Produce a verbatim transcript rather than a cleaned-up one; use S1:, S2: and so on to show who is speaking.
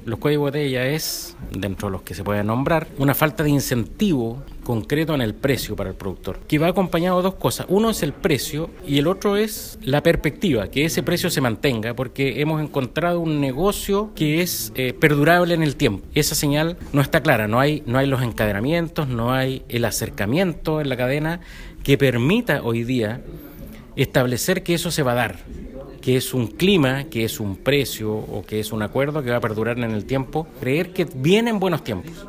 S1: los cuellos de botella es, dentro de los que se puede nombrar, una falta de incentivo concreto en el precio para el productor, que va acompañado de dos cosas. Uno es el precio y el otro es la perspectiva, que ese precio se mantenga, porque hemos encontrado un negocio que es eh, perdurable en el tiempo. Esa señal no está clara, no hay, no hay los encadenamientos, no hay el acercamiento en la cadena que permita hoy día establecer que eso se va a dar, que es un clima, que es un precio o que es un acuerdo que va a perdurar en el tiempo, creer que vienen buenos tiempos.